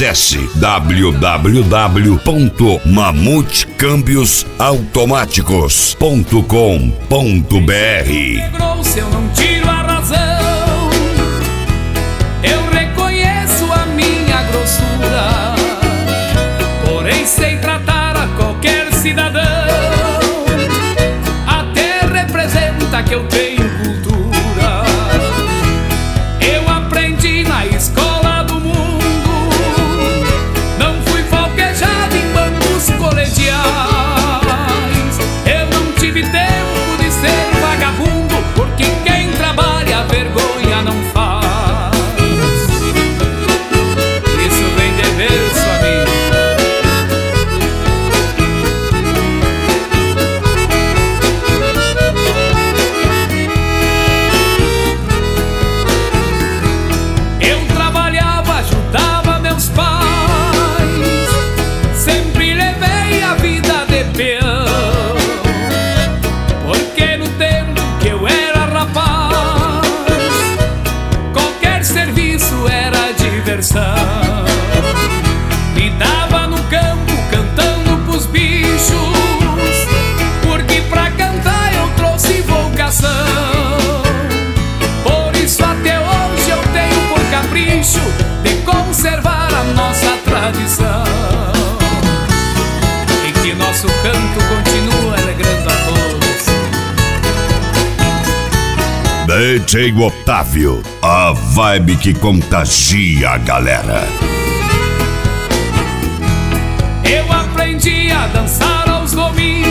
Acesse www.mamutecâmbiosautomáticos.com.br. Se eu não tiro a razão, eu reconheço a minha grossura, porém sei tratar a qualquer cidadão. Até representa que eu tenho cultura. Eu aprendi na escola do mundo, não fui falquejado em bancos colegiais. Eu não tive tempo de ser vagabundo, porque quem trabalha a vergonha não faz. Isso vem de berço, amigo. Eu trabalhava, ajudava meus pais, sempre levei a vida de peão, porque no tempo que eu era rapaz, qualquer serviço era diversão. Lidava no campo cantando pros bichos, porque pra cantar eu trouxe vocação. Por isso até hoje eu tenho por capricho de conservar a nossa tradição, em que nosso canto continua alegrando a todos. DJ Otávio, a vibe que contagia a galera. Eu aprendi a dançar aos domingos,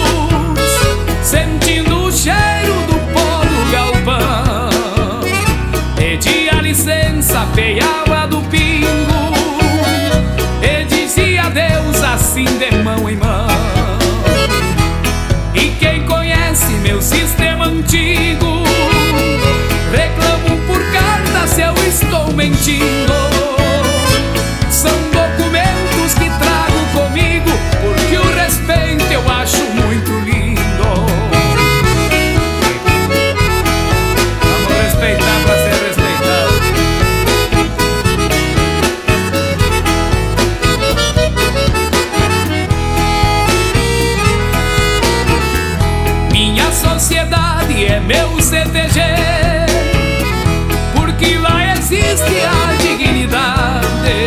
sentindo o cheiro do pó do galpão. Pedia licença, peiava do pingo e dizia adeus assim de mão em mão. E quem conhece meu sistema antigo reclamo por carta se eu estou mentindo. São documentos que trago comigo, porque o respeito eu acho muito lindo. Vamos respeitar pra ser respeitado. Minha sociedade é meu CTG, porque lá existe a dignidade.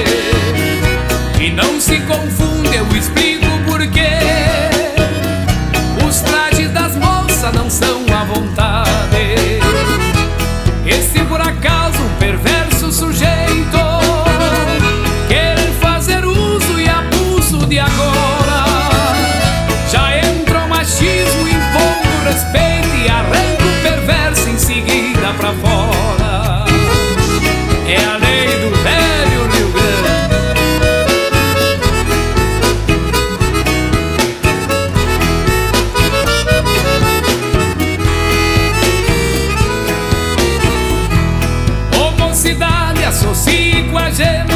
E não se confunde, eu explico porquê. Os trajes das moças não são à vontade. E se por acaso um perverso sujeito querer fazer uso e abuso de agora, já entra o machismo impondo respeito e arranca o perverso em seguida pra fora. É a lei do velho Rio Grande. Mocidade, associe com a gente,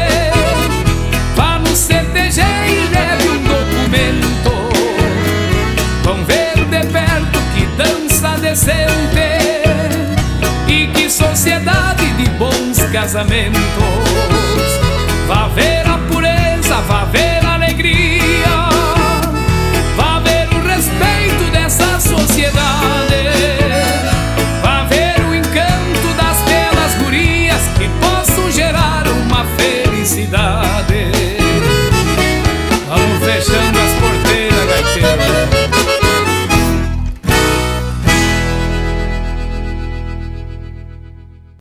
vá no CTG e leve um documento. Vão ver de perto que dança decente e que sociedade de bons casamentos. Vá ver a pureza, vá ver